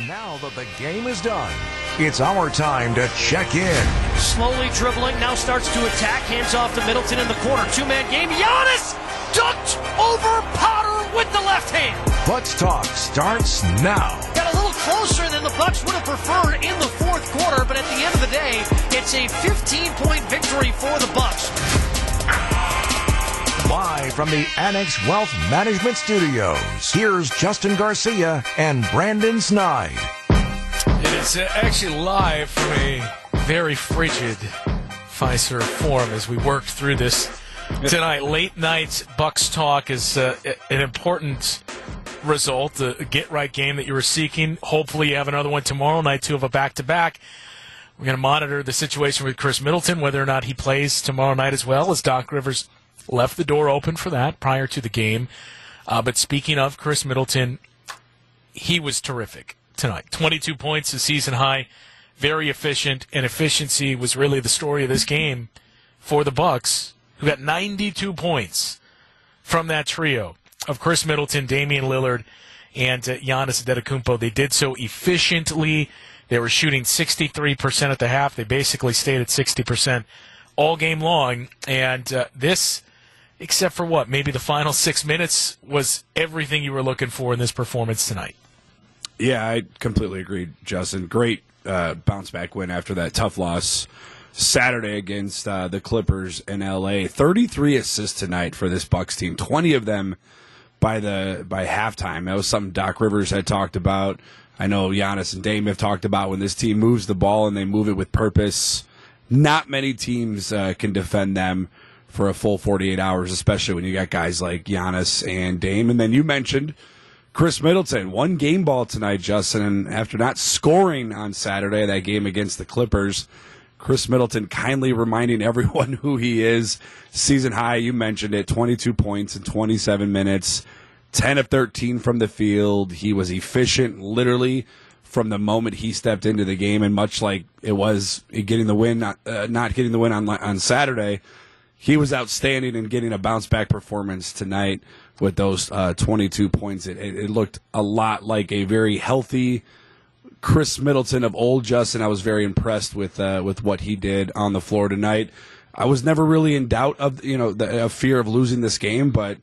Now that the game is done, it's our time to check in. Slowly dribbling, now starts to attack, hands off to Middleton in the corner. Two-man game, Giannis dunked over Potter with the left hand. Bucks Talk starts now. Got a little closer than the Bucks would have preferred in the fourth quarter, but at the end of the day, it's a 15-point victory for the Bucks. Live from the Annex Wealth Management Studios, here's Justin Garcia and Brandon Snide. It is actually live from a very frigid Fiserv Forum as we worked through this tonight. Late night Bucks Talk is an important result, the get-right game that you were seeking. Hopefully you have another one tomorrow, night two of a back-to-back. We're going to monitor the situation with Chris Middleton, whether or not he plays tomorrow night as well, as Doc Rivers left the door open for that prior to the game. But speaking of Chris Middleton, he was terrific tonight. 22 points, a season high, very efficient, and efficiency was really the story of this game for the Bucks, who got 92 points from that trio of Chris Middleton, Damian Lillard, and Giannis Antetokounmpo. They did so efficiently. They were shooting 63% at the half. They basically stayed at 60% all game long, and this, except for what, maybe the final 6 minutes, was everything you were looking for in this performance tonight. Yeah, I completely agree, Justin. Great bounce-back win after that tough loss Saturday against the Clippers in L.A. 33 assists tonight for this Bucks team, 20 of them by halftime. That was something Doc Rivers had talked about. I know Giannis and Dame have talked about when this team moves the ball and they move it with purpose. Not many teams can defend them for a full 48 hours, especially when you got guys like Giannis and Dame. And then you mentioned Chris Middleton, one game ball tonight, Justin, and after not scoring on Saturday, that game against the Clippers, Chris Middleton kindly reminding everyone who he is. Season high, you mentioned it, 22 points in 27 minutes, 10 of 13 from the field. He was efficient, literally, from the moment he stepped into the game, and much like it was getting the win, not getting the win on Saturday, he was outstanding in getting a bounce-back performance tonight with those 22 points. It looked a lot like a very healthy Chris Middleton of old, Justin. I was very impressed with what he did on the floor tonight. I was never really in doubt of the fear of losing this game, but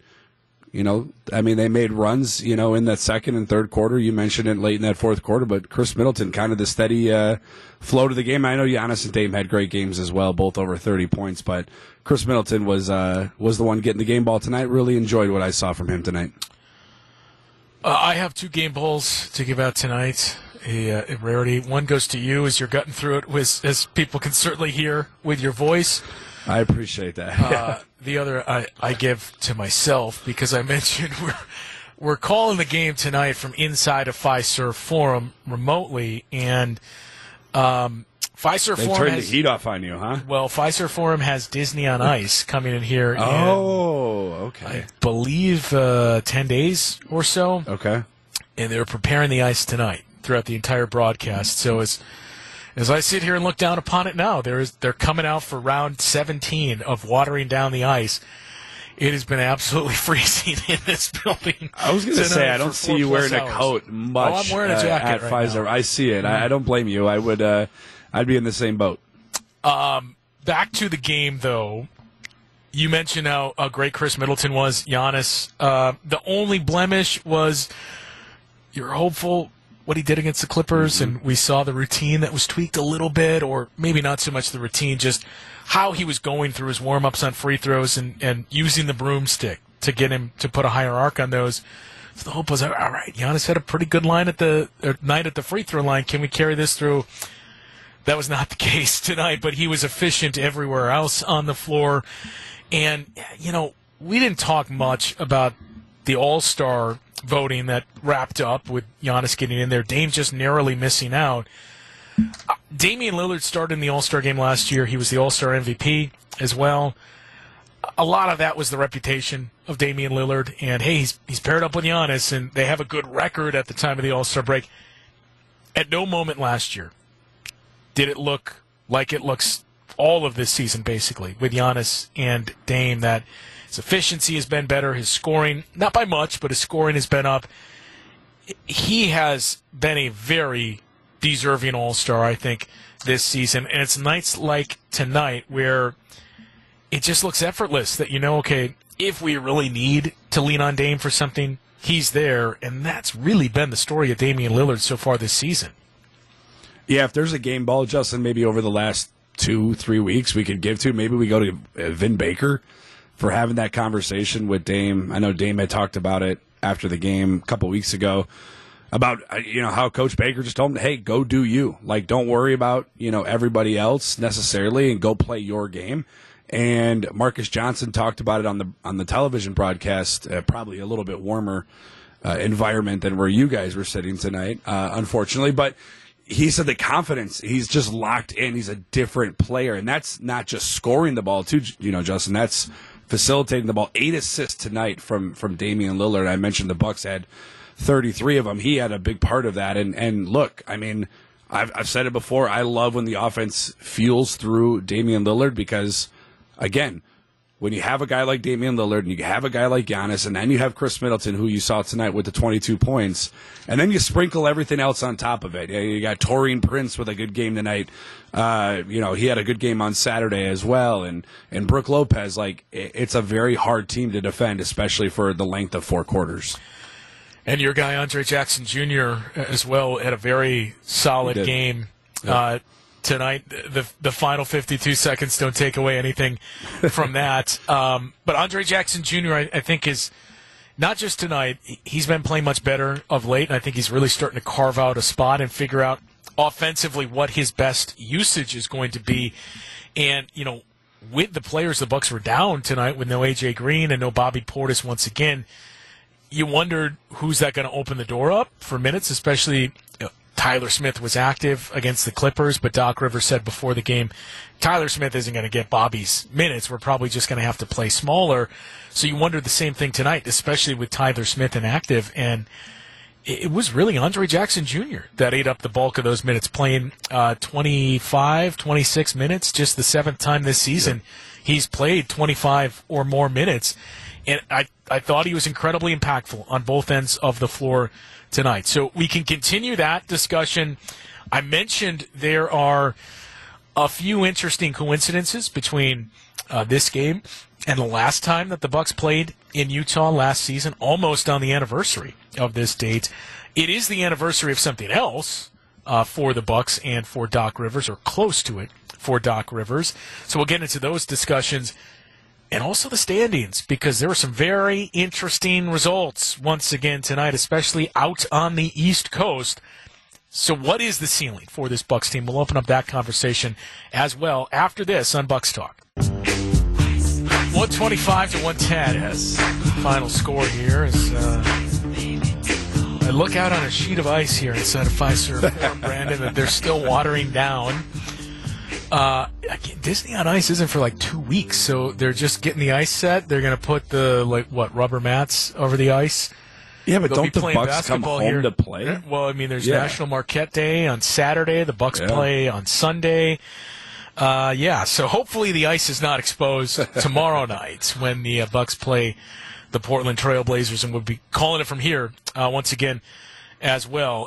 they made runs, in that second and third quarter. You mentioned it late in that fourth quarter, but Chris Middleton kind of the steady flow to the game. I know Giannis and Dame had great games as well, both over 30 points, but Chris Middleton was the one getting the game ball tonight. Really enjoyed what I saw from him tonight. I have two game balls to give out tonight, a rarity. One goes to you as you're gutting through it, as people can certainly hear with your voice. I appreciate that. The other I give to myself because I mentioned we're calling the game tonight from inside a Fiserv Forum remotely, and Fiserv They Forum turned the heat off on you, huh? Well, Fiserv Forum has Disney on Ice coming in here. Okay. I believe 10 days or so. Okay. And they're preparing the ice tonight throughout the entire broadcast. So as I sit here and look down upon it now, they're coming out for round 17 of watering down the ice. It has been absolutely freezing in this building. I was going to say, I don't see you wearing a coat much. Oh, I'm wearing a jacket at right Fiserv. now. I see it. I don't blame you. I would. I'd be in the same boat. Back to the game, though. You mentioned how great Chris Middleton was. Giannis. The only blemish was you're hopeful what he did against the Clippers, and we saw the routine that was tweaked a little bit, or maybe not so much the routine, just how he was going through his warm-ups on free throws and using the broomstick to get him to put a higher arc on those. So the hope was, all right, Giannis had a pretty good night at the free throw line. Can we carry this through? That was not the case tonight, but he was efficient everywhere else on the floor. And, we didn't talk much about the All-Star voting that wrapped up with Giannis getting in there. Dame just narrowly missing out. Damian Lillard started in the All-Star game last year. He was the All-Star MVP as well. A lot of that was the reputation of Damian Lillard. And, hey, he's paired up with Giannis, and they have a good record at the time of the All-Star break. At no moment last year did it look like it looks all of this season, basically, with Giannis and Dame, that his efficiency has been better, his scoring, not by much, but his scoring has been up. he has been a very deserving All-Star, I think, this season. And it's nights like tonight where it just looks effortless that, okay, if we really need to lean on Dame for something, he's there. And that's really been the story of Damian Lillard so far this season. Yeah, if there's a game ball, Justin, maybe over the last 2-3 weeks we could give to, maybe we go to Vin Baker for having that conversation with Dame. I know Dame had talked about it after the game a couple weeks ago about, how Coach Baker just told him, hey, go do you. Like, don't worry about, everybody else necessarily and go play your game. And Marcus Johnson talked about it on the television broadcast, probably a little bit warmer environment than where you guys were sitting tonight, unfortunately. But he said the confidence, he's just locked in. He's a different player. And that's not just scoring the ball, too, Justin. That's facilitating the ball. 8 assists tonight from Damian Lillard. I mentioned the Bucks had 33 of them. He had a big part of that. And look, I mean, I've said it before. I love when the offense fuels through Damian Lillard because, again, when you have a guy like Damian Lillard and you have a guy like Giannis and then you have Chris Middleton, who you saw tonight with the 22 points, and then you sprinkle everything else on top of it. You got Taurean Prince with a good game tonight. He had a good game on Saturday as well. And Brook Lopez, it's a very hard team to defend, especially for the length of 4 quarters. And your guy, Andre Jackson Jr., as well, had a very solid game. Yep. Tonight, the final 52 seconds don't take away anything from that. But Andre Jackson Jr., I think, is not just tonight. He's been playing much better of late, and I think he's really starting to carve out a spot and figure out offensively what his best usage is going to be. And, with the players the Bucks were down tonight with no A.J. Green and no Bobby Portis once again, you wondered who's that going to open the door up for minutes, especially Tyler Smith was active against the Clippers, but Doc Rivers said before the game, Tyler Smith isn't going to get Bobby's minutes. We're probably just going to have to play smaller. So you wondered the same thing tonight, especially with Tyler Smith inactive. And it was really Andre Jackson Jr. that ate up the bulk of those minutes, playing 25, 26 minutes, just the 7th time this season. He's played 25 or more minutes. And I thought he was incredibly impactful on both ends of the floor tonight. So we can continue that discussion. I mentioned there are a few interesting coincidences between this game and the last time that the Bucks played in Utah last season, almost on the anniversary of this date. It is the anniversary of something else for the Bucks and for Doc Rivers, or close to it for Doc Rivers. So we'll get into those discussions. And also the standings, because there were some very interesting results once again tonight, especially out on the East Coast. So what is the ceiling for this Bucks team? We'll open up that conversation as well after this on Bucks Talk. 125 to 110. Yes. Final score here is I look out on a sheet of ice here inside of Fiserv Forum, Brandon, that they're still watering down. Disney on Ice isn't for 2 weeks, so they're just getting the ice set. They're going to put the rubber mats over the ice. Yeah, but don't the Bucks come home here to play? Well, I mean, there's National Marquette Day on Saturday. The Bucks play on Sunday. So hopefully the ice is not exposed tomorrow night when the Bucks play the Portland Trail Blazers, and we'll be calling it from here once again as well.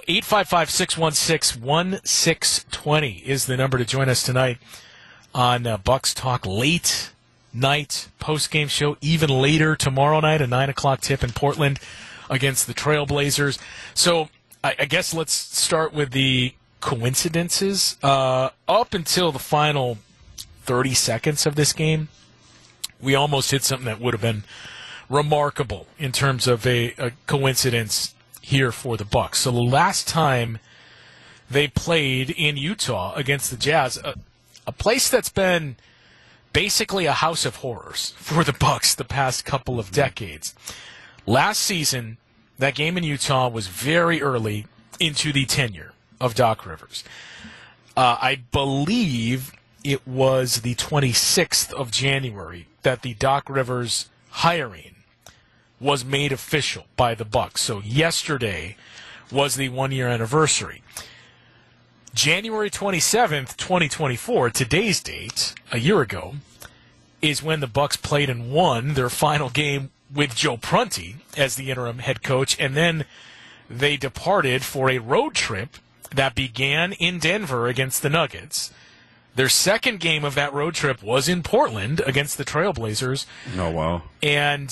855-616-1620 is the number to join us tonight on Bucks Talk late night post-game show, even later tomorrow night, a 9 o'clock tip in Portland against the Trail Blazers. So I guess let's start with the coincidences. Up until the final 30 seconds of this game, we almost hit something that would have been remarkable in terms of a coincidence here for the Bucks. So the last time they played in Utah against the Jazz, a place that's been basically a house of horrors for the Bucks the past couple of decades. Last season, that game in Utah was very early into the tenure of Doc Rivers. I believe it was the 26th of January that the Doc Rivers hiring was made official by the Bucks. So yesterday was the 1-year anniversary. January 27th, 2024, today's date, a year ago, is when the Bucks played and won their final game with Joe Prunty as the interim head coach. And then they departed for a road trip that began in Denver against the Nuggets. Their second game of that road trip was in Portland against the Trailblazers. Oh, wow. And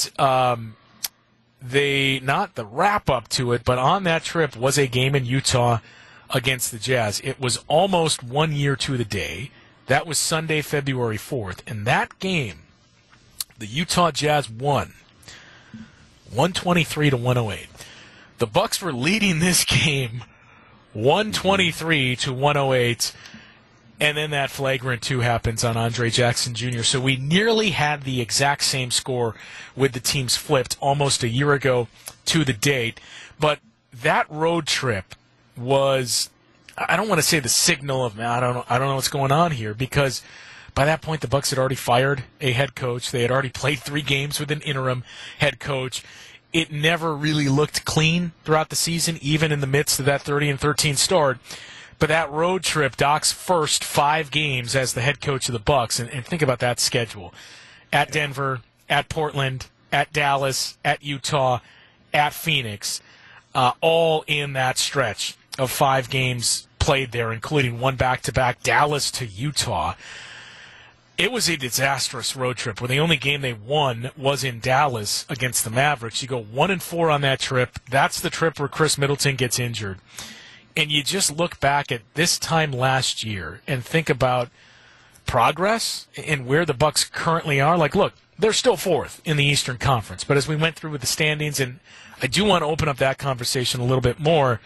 they, not the wrap-up to it, but on that trip was a game in Utah against the Jazz. It was almost 1 year to the day. That was Sunday, February 4th. And that game, the Utah Jazz won 123-108. The Bucks were leading this game 123-108. And then that flagrant 2 happens on Andre Jackson Jr. So we nearly had the exact same score with the teams flipped almost a year ago to the date. But that road trip was, I don't want to say the signal of, I don't know what's going on here, because by that point the Bucks had already fired a head coach. They had already played 3 games with an interim head coach. It never really looked clean throughout the season, even in the midst of that 30-13 start. But that road trip, Doc's first 5 games as the head coach of the Bucks, and think about that schedule. At Denver, at Portland, at Dallas, at Utah, at Phoenix, all in that stretch of 5 games played there, including 1 back-to-back, Dallas to Utah. It was a disastrous road trip where the only game they won was in Dallas against the Mavericks. You go 1-4 on that trip. That's the trip where Chris Middleton gets injured. And you just look back at this time last year and think about progress and where the Bucks currently are. Like, look, they're still 4th in the Eastern Conference. But as we went through with the standings, and I do want to open up that conversation a little bit more,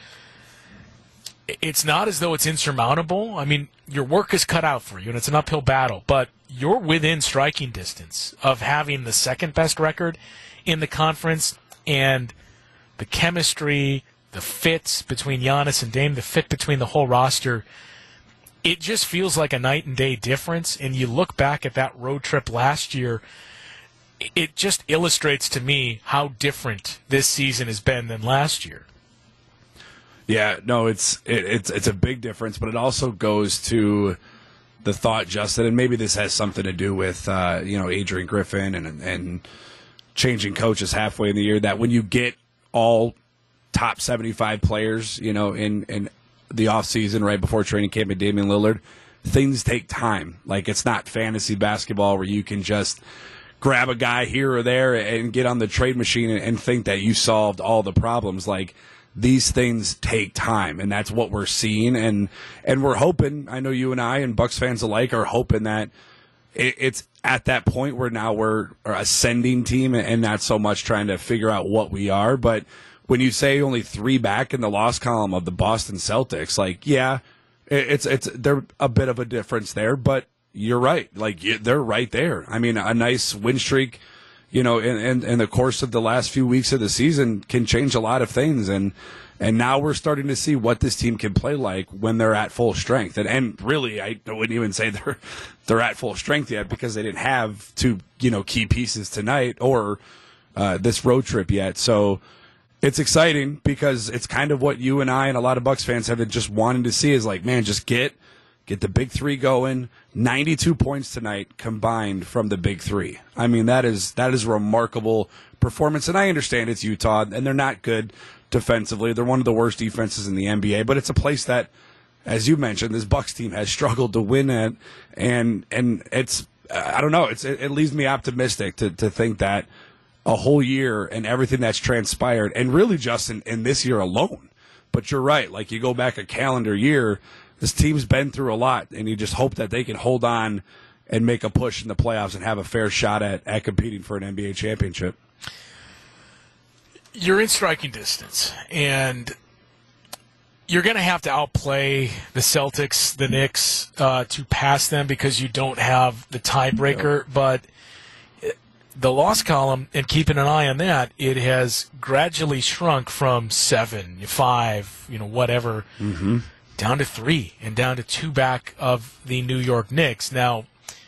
it's not as though it's insurmountable. I mean, your work is cut out for you, and it's an uphill battle. But you're within striking distance of having the second-best record in the conference, and the chemistry, the fits between Giannis and Dame, the fit between the whole roster, it just feels like a night and day difference. And you look back at that road trip last year, it just illustrates to me how different this season has been than last year. Yeah, no, it's a big difference, but it also goes to the thought, Justin, and maybe this has something to do with Adrian Griffin and changing coaches halfway in the year, that when you get all top 75 players, in the offseason right before training camp and Damian Lillard, things take time. Like, it's not fantasy basketball where you can just grab a guy here or there and get on the trade machine and think that you solved all the problems. Like, these things take time, and that's what we're seeing. And we're hoping, I know you and I and Bucks fans alike are hoping that it's at that point where now we're an ascending team and not so much trying to figure out what we are. But when you say only 3 back in the loss column of the Boston Celtics, like, yeah, it's they're a bit of a difference there, but you're right. Like, they're right there. I mean, a nice win streak, in the course of the last few weeks of the season can change a lot of things. And now we're starting to see what this team can play like when they're at full strength. And really, I wouldn't even say they're at full strength yet, because they didn't have 2, key pieces tonight or this road trip yet. So it's exciting, because it's kind of what you and I and a lot of Bucks fans have been just wanting to see, is like, man, just get the big 3 going. 92 points tonight combined from the big 3. I mean, that is a remarkable performance. And I understand it's Utah, and they're not good defensively. They're one of the worst defenses in the NBA, but it's a place that, as you mentioned, this Bucks team has struggled to win at. And it's, I don't know, it leaves me optimistic to think that a whole year and everything that's transpired, and really, Justin, in this year alone. But you're right. Like, you go back a calendar year, this team's been through a lot, and you just hope that they can hold on and make a push in the playoffs and have a fair shot at competing for an NBA championship. You're in striking distance, and you're going to have to outplay the Celtics, the Knicks, to pass them, because you don't have the tiebreaker. But the loss column, and keeping an eye on that, it has gradually shrunk from 7, 5, whatever, down to 3, and down to 2 back of the New York Knicks. Now,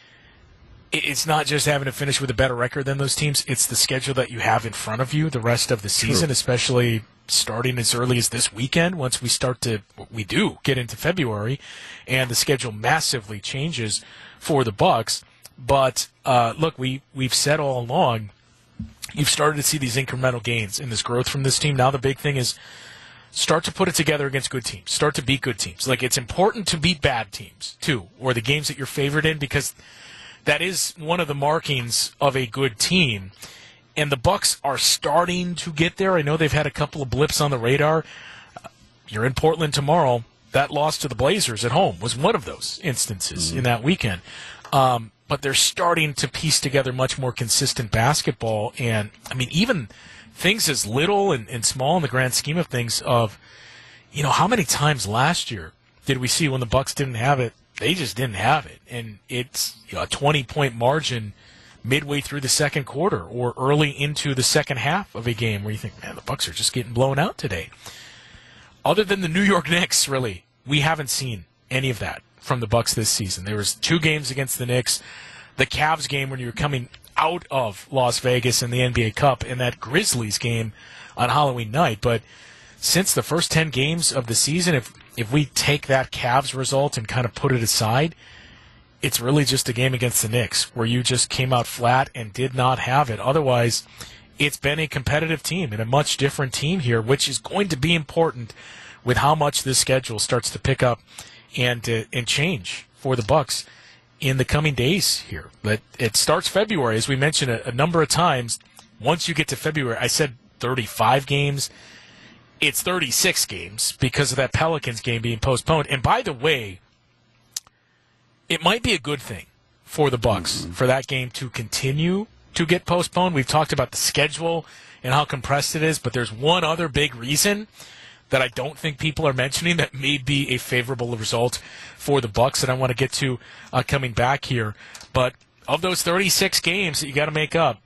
it's not just having to finish with a better record than those teams. It's the schedule that you have in front of you the rest of the season, especially starting as early as this weekend. Once we do get into February, and the schedule massively changes for the Bucks. But look, we've said all along, you've started to see these incremental gains in this growth from this team. Now the big thing is, start to put it together against good teams. Start to beat good teams. Like, it's important to beat bad teams, too, or the games that you're favored in, because that is one of the markings of a good team. And the Bucks are starting to get there. I know they've had a couple of blips on the radar. You're in Portland tomorrow. That loss to the Blazers at home was one of those instances in that weekend. But they're starting to piece together much more consistent basketball. And, I mean, even things as little and small in the grand scheme of things of, how many times last year did we see when the Bucks didn't have it? They just didn't have it. And it's a 20-point margin midway through the second quarter or early into the second half of a game where you think, man, the Bucks are just getting blown out today. Other than the New York Knicks, really, we haven't seen any of that from the Bucks this season. There was 2 games against the Knicks, the Cavs game when you were coming out of Las Vegas in the NBA Cup, and that Grizzlies game on Halloween night. But since the first 10 games of the season, if we take that Cavs result and kind of put it aside, it's really just a game against the Knicks where you just came out flat and did not have it. Otherwise, it's been a competitive team and a much different team here, which is going to be important with how much this schedule starts to pick up and change for the Bucks in the coming days here. But it starts February, as we mentioned a number of times. Once you get to February, I said 35 games. It's 36 games because of that Pelicans game being postponed. And by the way, it might be a good thing for the Bucks for that game to continue to get postponed. We've talked about the schedule and how compressed it is, but there's one other big reason that I don't think people are mentioning that may be a favorable result for the Bucks that I want to get to coming back here. But of those 36 games that you got to make up,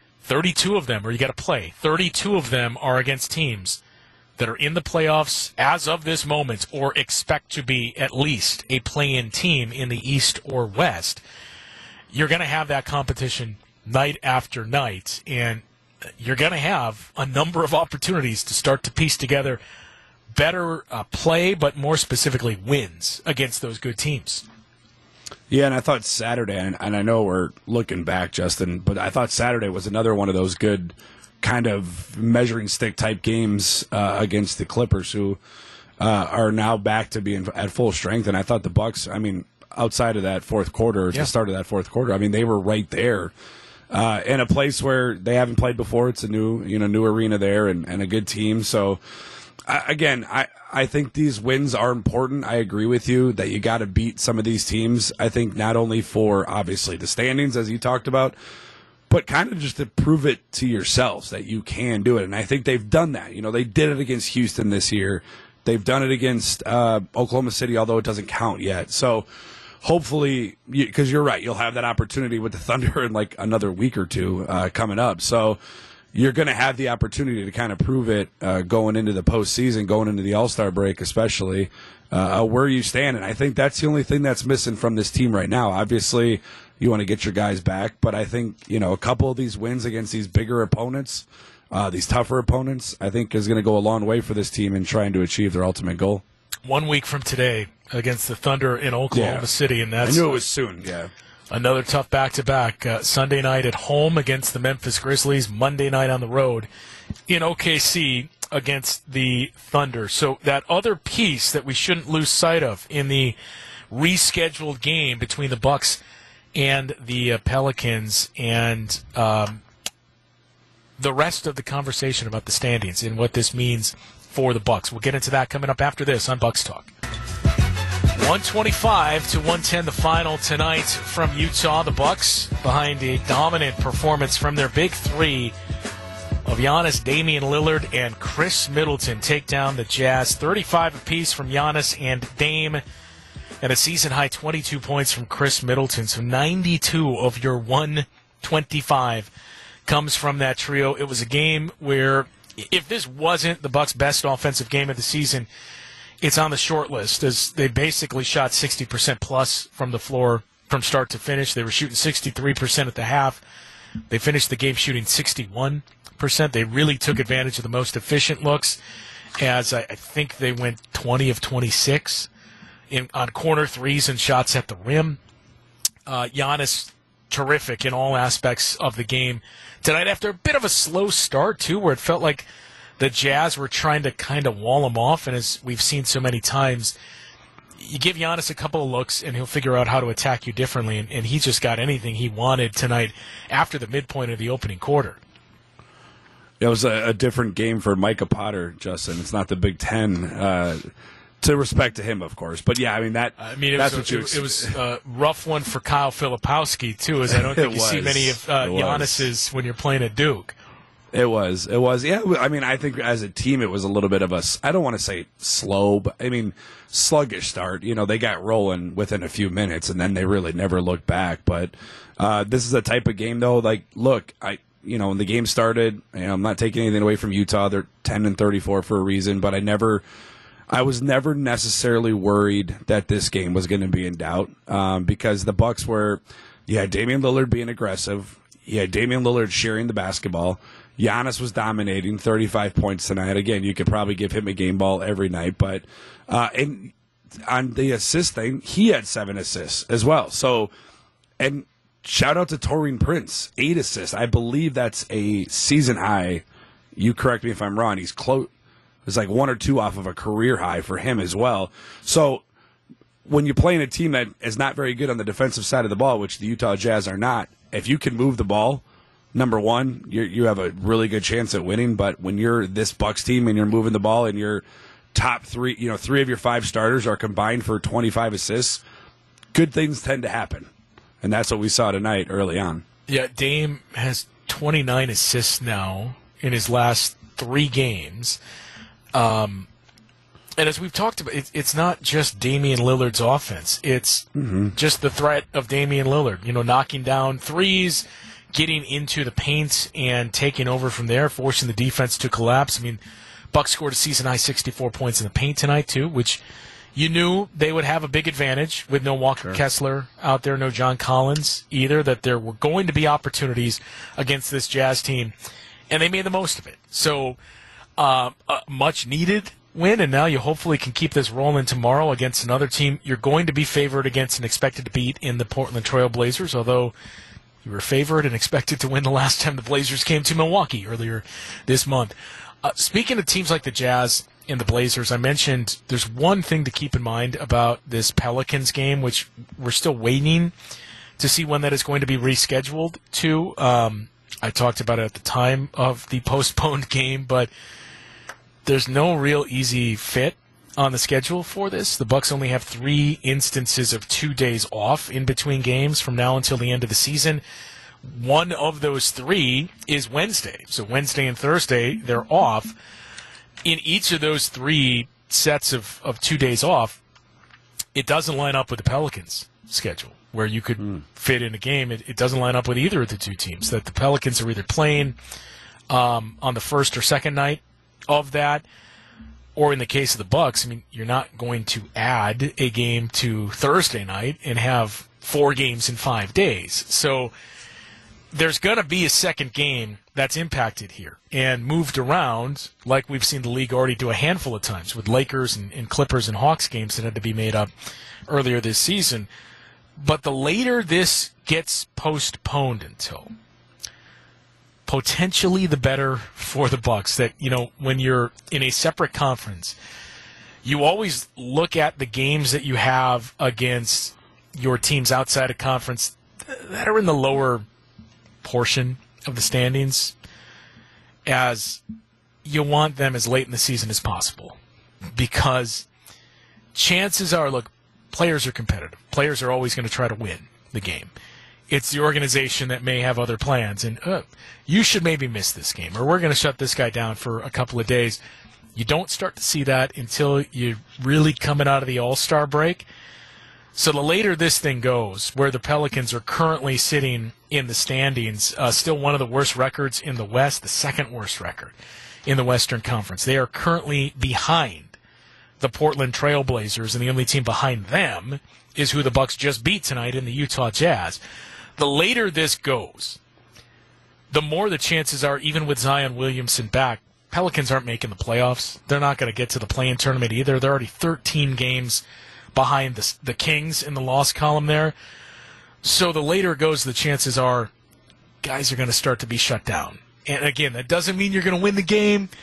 32 of them, or you got to play, 32 of them are against teams that are in the playoffs as of this moment or expect to be at least a play-in team in the East or West. You're going to have that competition night after night, and you're going to have a number of opportunities to start to piece together better play, but more specifically wins against those good teams. Yeah, and I thought Saturday, and I know we're looking back, Justin, but I thought Saturday was another one of those good kind of measuring stick type games against the Clippers, who are now back to being at full strength. And I thought the Bucks, I mean, outside of that fourth quarter, the start of that fourth quarter, I mean, they were right there in a place where they haven't played before. It's a new arena there and a good team. So again, I think these wins are important. I agree with you that you got to beat some of these teams. I think not only for obviously the standings, as you talked about, but kind of just to prove it to yourselves that you can do it. And I think they've done that. They did it against Houston this year. They've done it against Oklahoma City, although it doesn't count yet. So hopefully, because you're right, you'll have that opportunity with the Thunder in like another week or two coming up. So you're going to have the opportunity to kind of prove it going into the postseason, going into the All-Star break especially, where you stand. And I think that's the only thing that's missing from this team right now. Obviously, you want to get your guys back, but I think, a couple of these wins against these bigger opponents, these tougher opponents, I think is going to go a long way for this team in trying to achieve their ultimate goal. 1 week from today against the Thunder in Oklahoma City, and that's I knew it was soon, another tough back-to-back. Sunday night at home against the Memphis Grizzlies, Monday night on the road in OKC against the Thunder. So that other piece that we shouldn't lose sight of in the rescheduled game between the Bucks and the Pelicans, and the rest of the conversation about the standings and what this means for the Bucks. We'll get into that coming up after this on Bucks Talk. 125 to 110, the final tonight from Utah. The Bucks behind a dominant performance from their big three of Giannis, Damian Lillard, and Chris Middleton take down the Jazz. 35 apiece from Giannis and Dame, and a season-high 22 points from Chris Middleton. So 92 of your 125 comes from that trio. It was a game where, if this wasn't the Bucks' best offensive game of the season, it's on the short list, as they basically shot 60% plus from the floor from start to finish. They were shooting 63% at the half. They finished the game shooting 61%. They really took advantage of the most efficient looks, as I think they went 20 of 26 on corner threes and shots at the rim. Giannis, terrific in all aspects of the game tonight, after a bit of a slow start, too, where it felt like the Jazz were trying to kind of wall him off, and as we've seen so many times, you give Giannis a couple of looks, and he'll figure out how to attack you differently, and he just got anything he wanted tonight after the midpoint of the opening quarter. It was a different game for Micah Potter, Justin. It's not the Big Ten. To respect to him, of course. But, yeah, I mean, that's what you it was a rough one for Kyle Filipowski, too, as I don't think you see many of Giannis's when you're playing at Duke. It was. Yeah, I mean, I think as a team it was a little bit of I don't want to say slow, but, I mean, sluggish start. You know, they got rolling within a few minutes, and then they really never looked back. But this is a type of game, though, like, look, when the game started, I'm not taking anything away from Utah. They're 10-34 for a reason, but I was never necessarily worried that this game was going to be in doubt because the Bucks were, you had Damian Lillard being aggressive, you had Damian Lillard sharing the basketball, Giannis was dominating, 35 points tonight. Again, you could probably give him a game ball every night, but and on the assist thing, he had 7 assists as well. So, and shout out to Taurean Prince, 8 assists. I believe that's a season high. You correct me if I'm wrong. He's close. It's like 1 or 2 off of a career high for him as well. So when you're playing a team that is not very good on the defensive side of the ball, which the Utah Jazz are not, if you can move the ball, number one, you have a really good chance at winning. But when you're this Bucks team and you're moving the ball and your top 3, 3 of your 5 starters are combined for 25 assists, good things tend to happen. And that's what we saw tonight early on. Yeah, Dame has 29 assists now in his last 3 games. And as we've talked about, it's not just Damian Lillard's offense. It's just the threat of Damian Lillard, knocking down threes, getting into the paint and taking over from there, forcing the defense to collapse. I mean, Bucks scored a season-high 64 points in the paint tonight, too, which you knew they would have a big advantage with no Walker Kessler out there, no John Collins either, that there were going to be opportunities against this Jazz team, and they made the most of it. So, a much-needed win, and now you hopefully can keep this rolling tomorrow against another team you're going to be favored against and expected to beat in the Portland Trail Blazers, although you were favored and expected to win the last time the Blazers came to Milwaukee earlier this month. Speaking of teams like the Jazz and the Blazers, I mentioned there's one thing to keep in mind about this Pelicans game, which we're still waiting to see when that is going to be rescheduled to. I talked about it at the time of the postponed game, but there's no real easy fit on the schedule for this. The Bucks only have 3 instances of 2 days off in between games from now until the end of the season. One of those 3 is Wednesday. So Wednesday and Thursday, they're off. In each of those 3 sets of 2 days off, it doesn't line up with the Pelicans' schedule, where you could fit in a game. It doesn't line up with either of the 2 teams. That the Pelicans are either playing on the first or second night of that, or in the case of the Bucks, I mean, you're not going to add a game to Thursday night and have 4 games in 5 days. So there's going to be a second game that's impacted here and moved around, like we've seen the league already do a handful of times with Lakers and Clippers and Hawks games that had to be made up earlier this season. But the later this gets postponed until, potentially the better for the Bucks. That, when you're in a separate conference, you always look at the games that you have against your teams outside of conference that are in the lower portion of the standings, as you want them as late in the season as possible, because chances are, look, players are competitive. Players are always going to try to win the game. It's the organization that may have other plans, and you should maybe miss this game, or we're going to shut this guy down for a couple of days. You don't start to see that until you're really coming out of the All-Star break. So the later this thing goes, where the Pelicans are currently sitting in the standings, still one of the worst records in the West, the second worst record in the Western Conference. They are currently behind the Portland Trail Blazers, and the only team behind them is who the Bucks just beat tonight in the Utah Jazz. The later this goes, the more the chances are, even with Zion Williamson back, Pelicans aren't making the playoffs. They're not going to get to the play-in tournament either. They're already 13 games behind the Kings in the loss column there. So the later it goes, the chances are guys are going to start to be shut down. And again, that doesn't mean you're going to win the game,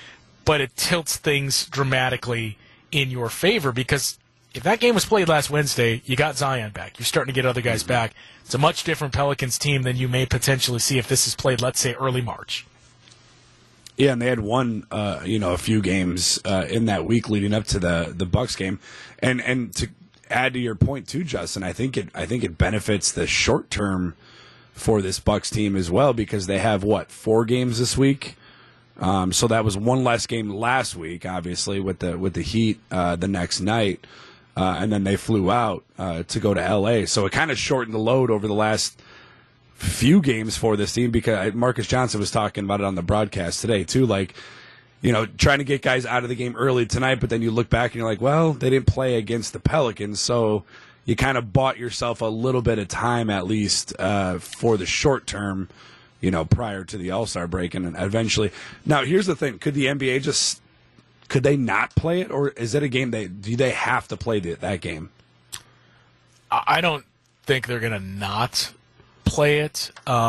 but it tilts things dramatically in your favor because if that game was played last Wednesday, you got Zion back. You're starting to get other guys back. It's a much different Pelicans team than you may potentially see if this is played, let's say, early March. Yeah, and they had won, a few games in that week leading up to the Bucks game, and to add to your point too, Justin, I think it benefits the short term for this Bucks team as well because they have 4 games this week. So that was one less game last week, obviously with the Heat the next night, and then they flew out to go to LA. So it kind of shortened the load over the last few games for this team because Marcus Johnson was talking about it on the broadcast today too, like, trying to get guys out of the game early tonight, but then you look back and you're like, well, they didn't play against the Pelicans, so you kind of bought yourself a little bit of time at least for the short term, prior to the All-Star break and eventually. Now, here's the thing. Could the NBA could they not play it, or is it a game do they have to play that game? I don't think they're going to not play it.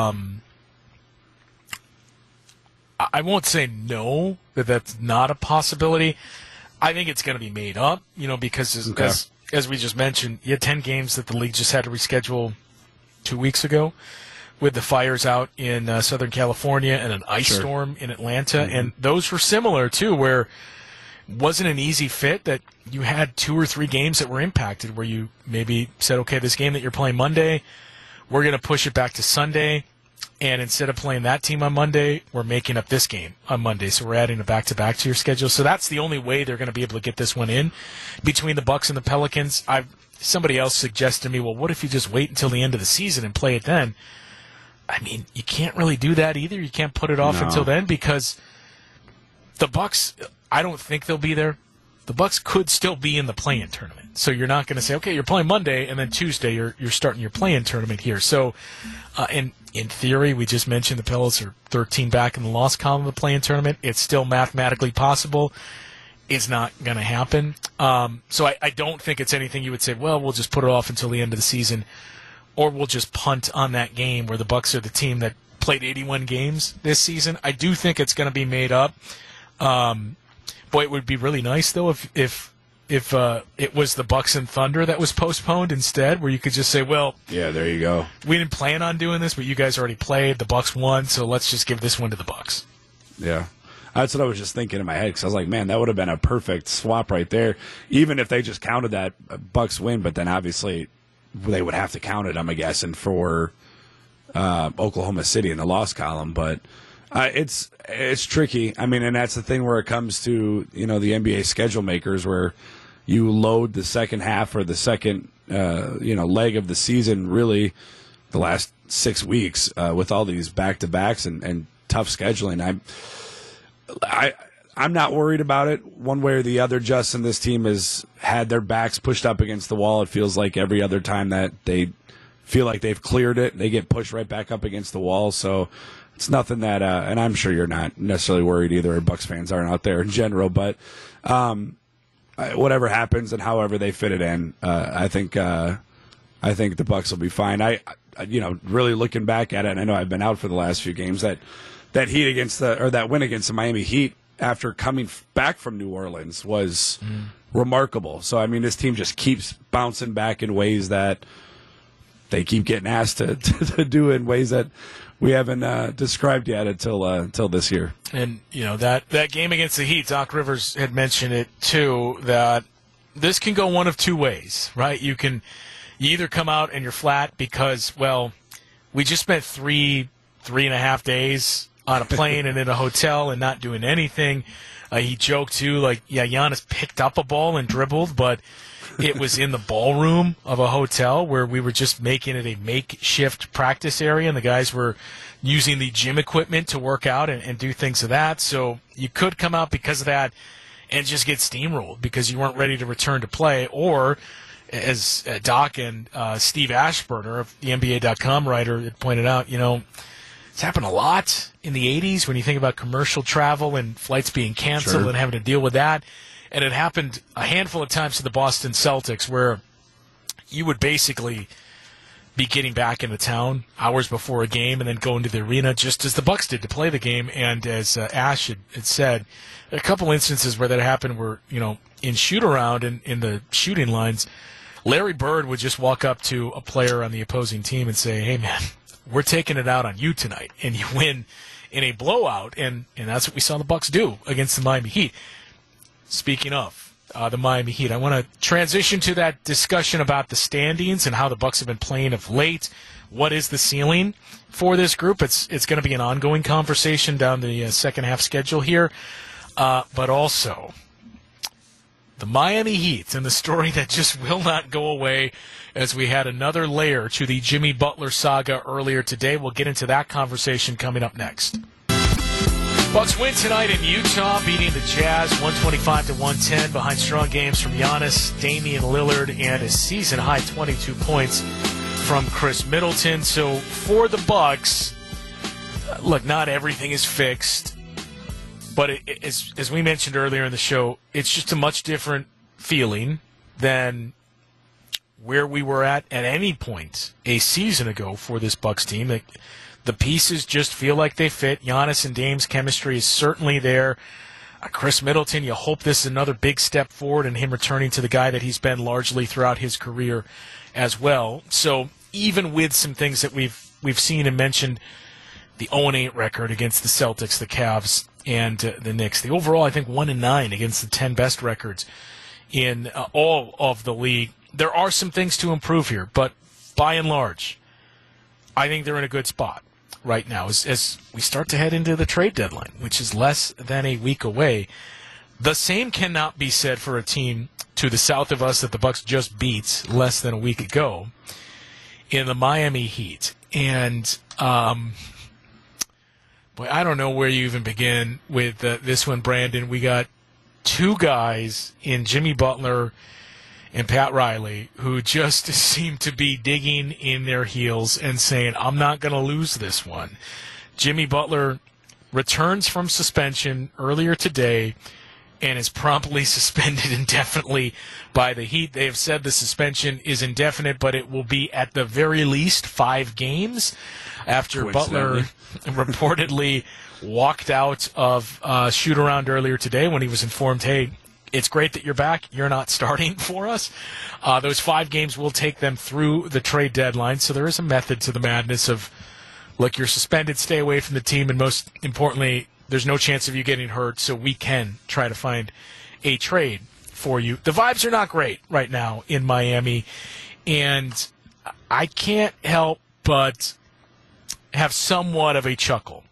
I won't say no, that's not a possibility. I think it's going to be made up, because as we just mentioned, you had 10 games that the league just had to reschedule 2 weeks ago with the fires out in Southern California and an ice storm in Atlanta. Mm-hmm. And those were similar, too, where it wasn't an easy fit that you had 2 or 3 games that were impacted where you maybe said, okay, this game that you're playing Monday, we're going to push it back to Sunday. And instead of playing that team on Monday, we're making up this game on Monday. So we're adding a back-to-back to your schedule. So that's the only way they're going to be able to get this one in between the Bucks and the Pelicans. Somebody else suggested to me, well, what if you just wait until the end of the season and play it then? I mean, you can't really do that either. You can't put it off until then because the Bucks, I don't think they'll be there. The Bucks could still be in the play-in tournament. So you're not going to say, okay, you're playing Monday, and then Tuesday you're starting your play-in tournament here. So, in theory, we just mentioned the Pelicans are 13 back in the loss column of the play-in tournament. It's still mathematically possible. It's not going to happen. So I don't think it's anything you would say, well, we'll just put it off until the end of the season, or we'll just punt on that game where the Bucks are the team that played 81 games this season. I do think it's going to be made up. Boy, it would be really nice, though, if it was the Bucks and Thunder that was postponed instead, where you could just say, well, yeah, there you go. We didn't plan on doing this, but you guys already played. The Bucks won, so let's just give this one to the Bucks. Yeah. That's what I was just thinking in my head, because I was like, man, that would have been a perfect swap right there, even if they just counted that Bucks win, but then obviously they would have to count it, I'm guessing, for Oklahoma City in the loss column, but it's tricky. I mean, and that's the thing where it comes to, the NBA schedule makers, where you load the second half or the second, leg of the season, really the last 6 weeks with all these back-to-backs and tough scheduling. I'm not worried about it one way or the other, Justin. This team has had their backs pushed up against the wall. It feels like every other time that they feel like they've cleared it, they get pushed right back up against the wall. So it's nothing that, and I'm sure you're not necessarily worried either, or Bucks fans aren't out there in general, but whatever happens and however they fit it in, I think the Bucks will be fine. I really looking back at it, and I know I've been out for the last few games, that heat against that win against the Miami Heat after coming back from New Orleans was remarkable. So, I mean, this team just keeps bouncing back in ways that they keep getting asked to do in ways that we haven't described yet until this year. And, that game against the Heat, Doc Rivers had mentioned it, too, that this can go one of two ways, right? You either come out and you're flat because, well, we just spent 3.5 days on a plane and in a hotel and not doing anything. He joked, too, Giannis picked up a ball and dribbled, but it was in the ballroom of a hotel where we were just making it a makeshift practice area, and the guys were using the gym equipment to work out and do things of that. So you could come out because of that and just get steamrolled because you weren't ready to return to play, or as Doc and Steve Ashburner of the NBA.com writer had pointed out, it's happened a lot in the 80s when you think about commercial travel and flights being canceled and having to deal with that. And it happened a handful of times to the Boston Celtics where you would basically be getting back into town hours before a game and then go into the arena just as the Bucks did to play the game. And as Ash had said, a couple instances where that happened were, in shoot-around in the shooting lines, Larry Bird would just walk up to a player on the opposing team and say, hey, man, we're taking it out on you tonight. And you win in a blowout, and that's what we saw the Bucks do against the Miami Heat. Speaking of the Miami Heat, I want to transition to that discussion about the standings and how the Bucks have been playing of late. What is the ceiling for this group? It's going to be an ongoing conversation down the second half schedule here, but also the Miami Heat and the story that just will not go away, as we had another layer to the Jimmy Butler saga earlier today. We'll get into that conversation coming up next. Bucks win tonight in Utah, beating the Jazz 125-110 behind strong games from Giannis, Damian Lillard, and a season-high 22 points from Chris Middleton. So for the Bucks, look, not everything is fixed, but as we mentioned earlier in the show, it's just a much different feeling than where we were at any point a season ago for this Bucks team. The pieces just feel like they fit. Giannis and Dame's chemistry is certainly there. Chris Middleton, you hope this is another big step forward in him returning to the guy that he's been largely throughout his career as well. So even with some things that we've seen and mentioned, the 0-8 record against the Celtics, the Cavs, and the Knicks, the overall, I think, 1-9 against the 10 best records in all of the league. There are some things to improve here, but by and large, I think they're in a good spot right now as we start to head into the trade deadline, which is less than a week away. The same cannot be said for a team to the south of us that the Bucks just beat less than a week ago in the Miami Heat. And, boy, I don't know where you even begin with this one, Brandon. We got two guys in Jimmy Butler and Pat Riley, who just seem to be digging in their heels and saying, I'm not going to lose this one. Jimmy Butler returns from suspension earlier today and is promptly suspended indefinitely by the Heat. They have said the suspension is indefinite, but it will be at the very least 5 games after Butler reportedly walked out of shoot-around earlier today when he was informed, hey, it's great that you're back. You're not starting for us. Those 5 games will take them through the trade deadline. So there is a method to the madness of, look, you're suspended, stay away from the team, and most importantly, there's no chance of you getting hurt, so we can try to find a trade for you. The vibes are not great right now in Miami, and I can't help but have somewhat of a chuckle.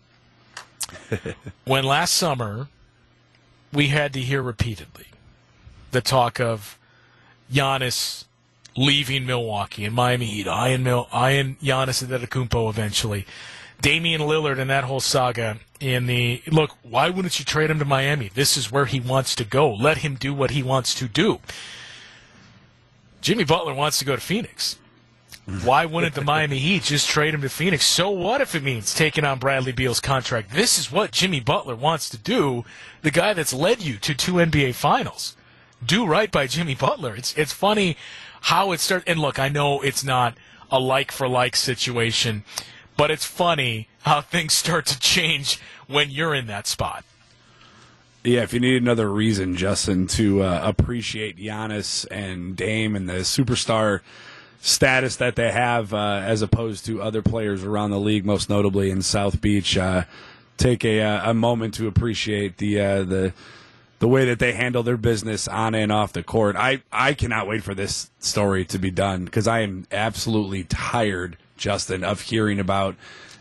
When last summer we had to hear repeatedly the talk of Giannis leaving Milwaukee and Miami Heat, eyeing Giannis Antetokounmpo eventually, Damian Lillard and that whole saga in the, look, why wouldn't you trade him to Miami? This is where he wants to go. Let him do what he wants to do. Jimmy Butler wants to go to Phoenix. Why wouldn't the Miami Heat just trade him to Phoenix? So what if it means taking on Bradley Beal's contract? This is what Jimmy Butler wants to do, the guy that's led you to 2 NBA Finals. Do right by Jimmy Butler. It's funny how it starts. And look, I know it's not a like-for-like situation, but it's funny how things start to change when you're in that spot. Yeah, if you need another reason, Justin, to appreciate Giannis and Dame and the superstar status that they have as opposed to other players around the league, most notably in South Beach, take a moment to appreciate the way that they handle their business on and off the court. I cannot wait for this story to be done because I am absolutely tired, Justin, of hearing about,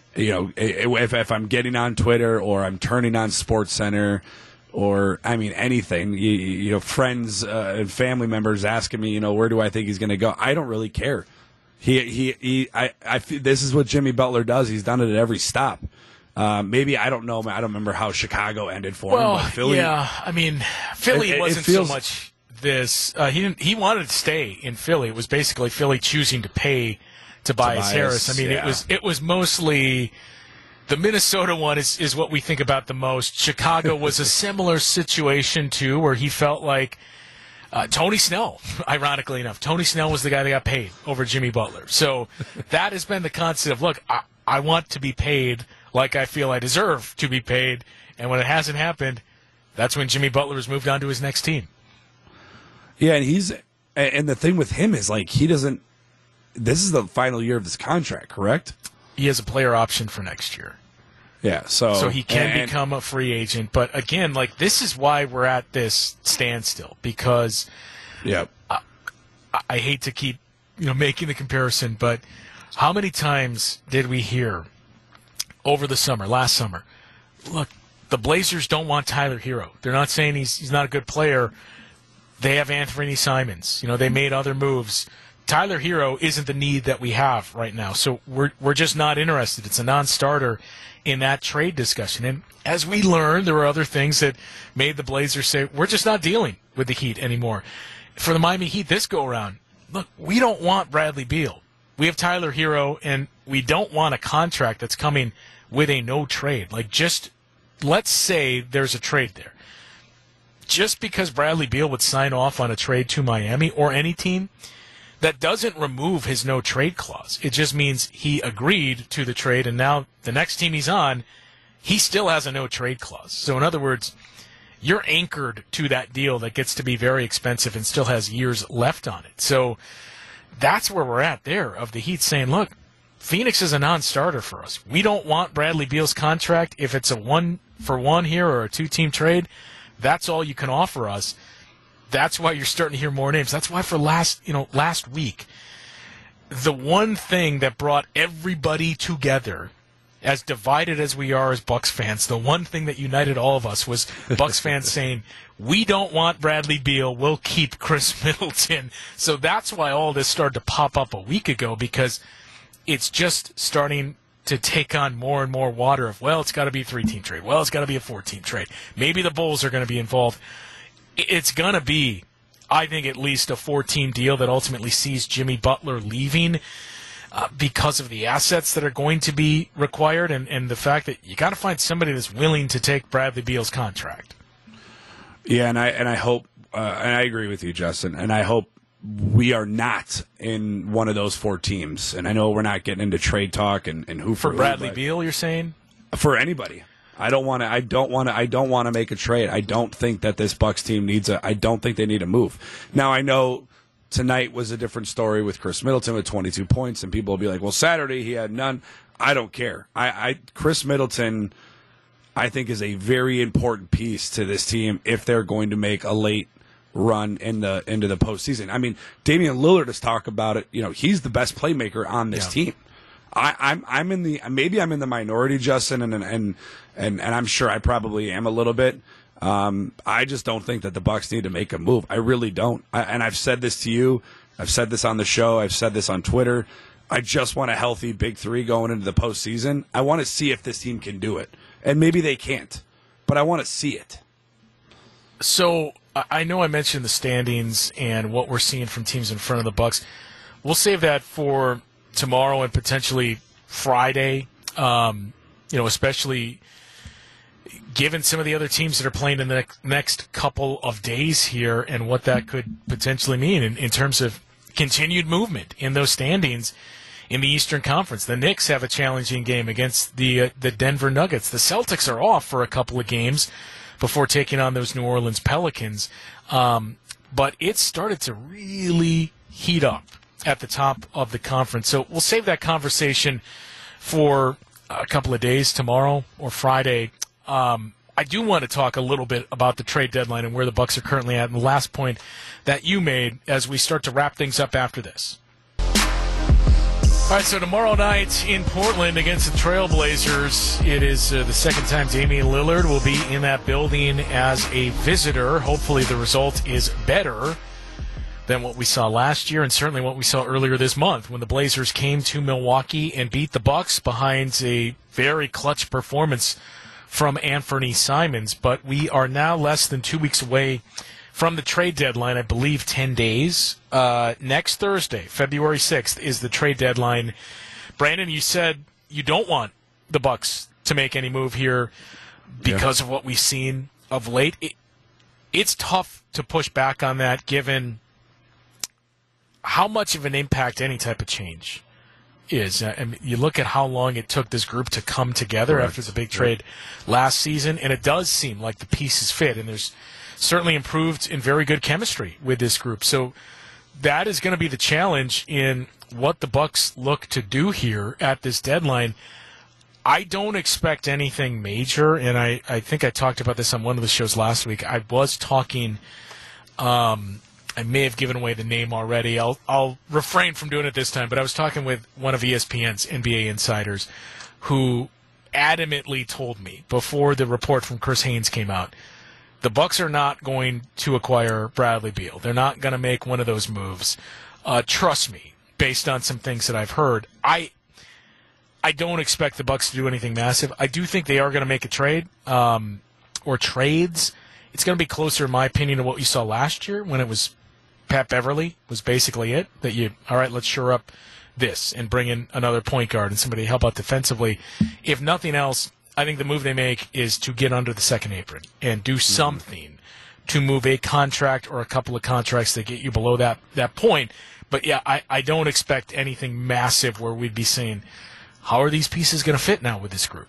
if I'm getting on Twitter or I'm turning on SportsCenter or, anything, friends and family members asking me, where do I think he's going to go? I don't really care. I feel this is what Jimmy Butler does. He's done it at every stop. Maybe, I don't know. I don't remember how Chicago ended for him. But Philly, yeah. Philly wasn't so much this. He wanted to stay in Philly. It was basically Philly choosing to pay Tobias Harris. It was mostly the Minnesota one is what we think about the most. Chicago was a similar situation too, where he felt like Tony Snell, ironically enough, Tony Snell was the guy that got paid over Jimmy Butler. So that has been the concept of, look, I want to be paid like I feel I deserve to be paid. And when it hasn't happened, that's when Jimmy Butler has moved on to his next team. Yeah, and the thing with him is, like, he doesn't – this is the final year of his contract, correct? He has a player option for next year. Yeah, so he can become a free agent. But again, like, this is why we're at this standstill, because I hate to keep making the comparison, but how many times did we hear over the summer, last summer, look, the Blazers don't want Tyler Hero. They're not saying he's not a good player. They have Anthony Simons. They made other moves. Tyler Hero isn't the need that we have right now, so we're just not interested. It's a non-starter in that trade discussion. And as we learned, there were other things that made the Blazers say, we're just not dealing with the Heat anymore. For the Miami Heat this go-around, look, we don't want Bradley Beal. We have Tyler Hero, and we don't want a contract that's coming with a no trade. Like, just let's say there's a trade there. Just because Bradley Beal would sign off on a trade to Miami or any team, that doesn't remove his no-trade clause. It just means he agreed to the trade, and now the next team he's on, he still has a no-trade clause. So in other words, you're anchored to that deal that gets to be very expensive and still has years left on it. So that's where we're at there, of the Heat saying, look, Phoenix is a non-starter for us. We don't want Bradley Beal's contract. If it's a one-for-one here or a two-team trade, that's all you can offer us. That's why you're starting to hear more names. That's why for last week, the one thing that brought everybody together, as divided as we are as Bucks fans, the one thing that united all of us was Bucks fans saying, we don't want Bradley Beal, we'll keep Chris Middleton. So that's why all this started to pop up a week ago, because it's just starting to take on more and more water of, well, it's got to be a 3-team trade. Well, it's got to be a 4-team trade. Maybe the Bulls are going to be involved. It's going to be, I think, at least a 4-team deal that ultimately sees Jimmy Butler leaving because of the assets that are going to be required and the fact that you got to find somebody that's willing to take Bradley Beal's contract. Yeah, and I hope, and I agree with you, Justin, and I hope we are not in one of those 4 teams. And I know we're not getting into trade talk and who for Bradley Beal, you're saying? For anybody. I don't want to make a trade. I don't think that this Bucks team I don't think they need a move. Now, I know tonight was a different story with Chris Middleton with 22 points, and people will be like, well, Saturday he had none. I don't care. Chris Middleton, I think, is a very important piece to this team if they're going to make a late run into the postseason. I mean, Damian Lillard has talked about it. He's the best playmaker on this team. I'm in the minority, Justin, and I'm sure I probably am a little bit. I just don't think that the Bucks need to make a move. I really don't. And I've said this to you. I've said this on the show. I've said this on Twitter. I just want a healthy big 3 going into the postseason. I want to see if this team can do it, and maybe they can't, but I want to see it. So I know I mentioned the standings and what we're seeing from teams in front of the Bucks. We'll save that for tomorrow and potentially Friday, especially given some of the other teams that are playing in the next couple of days here and what that could potentially mean in terms of continued movement in those standings in the Eastern Conference. The Knicks have a challenging game against the Denver Nuggets. The Celtics are off for a couple of games before taking on those New Orleans Pelicans. But it started to really heat up at the top of the conference. So we'll save that conversation for a couple of days, tomorrow or Friday. I do want to talk a little bit about the trade deadline and where the Bucks are currently at, and the last point that you made as we start to wrap things up after this. All right, so tomorrow night in Portland against the Trailblazers, it is the second time Damian Lillard will be in that building as a visitor. Hopefully the result is better than what we saw last year and certainly what we saw earlier this month when the Blazers came to Milwaukee and beat the Bucks behind a very clutch performance from Anthony Simons. But we are now less than 2 weeks away from the trade deadline, I believe 10 days. Next Thursday, February 6th, is the trade deadline. Brandon, you said you don't want the Bucks to make any move here because of what we've seen of late. it's tough to push back on that given how much of an impact any type of change is. I mean, you look at how long it took this group to come together after the big trade last season, and it does seem like the pieces fit, and there's certainly improved in very good chemistry with this group. So that is going to be the challenge in what the Bucks look to do here at this deadline. I don't expect anything major, and I think I talked about this on one of the shows last week. I was talking I may have given away the name already. I'll refrain from doing it this time, but I was talking with one of ESPN's NBA insiders who adamantly told me before the report from Chris Haynes came out, the Bucks are not going to acquire Bradley Beal. They're not going to make one of those moves. Trust me, based on some things that I've heard. I don't expect the Bucks to do anything massive. I do think they are going to make a trade or trades. It's going to be closer, in my opinion, to what you saw last year when it was Pat Beverly was basically it. That all right, let's shore up this and bring in another point guard and somebody to help out defensively. If nothing else, I think the move they make is to get under the second apron and do something to move a contract or a couple of contracts that get you below that point. But, yeah, I don't expect anything massive where we'd be saying, how are these pieces going to fit now with this group?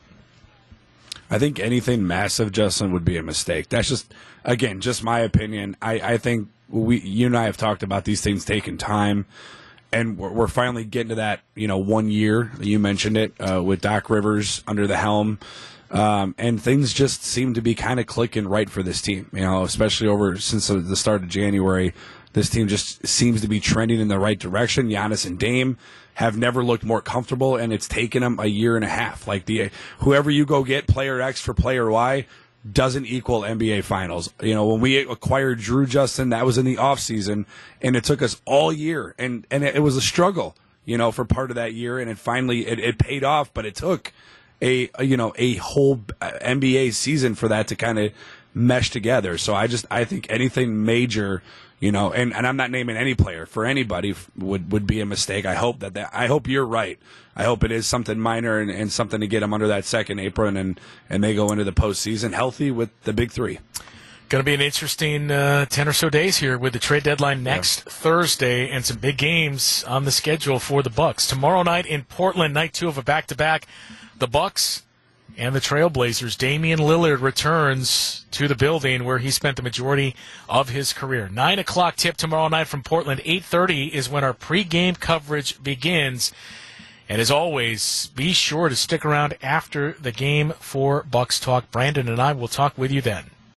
I think anything massive, Justin, would be a mistake. That's just, again, just my opinion. I think you and I have talked about these things taking time, and we're finally getting to that, 1 year. You mentioned it with Doc Rivers under the helm, and things just seem to be kind of clicking right for this team. Especially since the start of January, this team just seems to be trending in the right direction. Giannis and Dame have never looked more comfortable, and it's taken them a year and a half. Like whoever you go get, player X for player Y, doesn't equal NBA Finals. When we acquired Drew, Justin, that was in the offseason, and it took us all year, and it was a struggle, for part of that year, and it finally it paid off, but it took a whole NBA season for that to kind of mesh together. So I think anything major, and I'm not naming any player for anybody would be a mistake. I hope I hope you're right. I hope it is something minor and something to get them under that second apron and they go into the postseason healthy with the big three. Going to be an interesting 10 or so days here with the trade deadline next Thursday and some big games on the schedule for the Bucks. Tomorrow night in Portland, night 2 of a back-to-back, the Bucks and the Trailblazers. Damian Lillard returns to the building where he spent the majority of his career. 9 o'clock tip tomorrow night from Portland. 8:30 is when our pregame coverage begins. And as always, be sure to stick around after the game for Bucks Talk. Brandon and I will talk with you then.